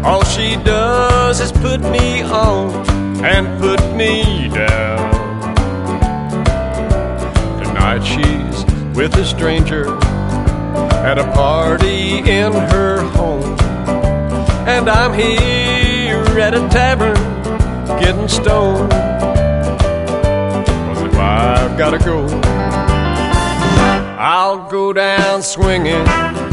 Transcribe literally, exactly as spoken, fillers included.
All she does is put me on and put me down. Tonight she's with a stranger at a party in her home, and I'm here at a tavern getting stoned. 'Cause if I've gotta go, I'll go down swinging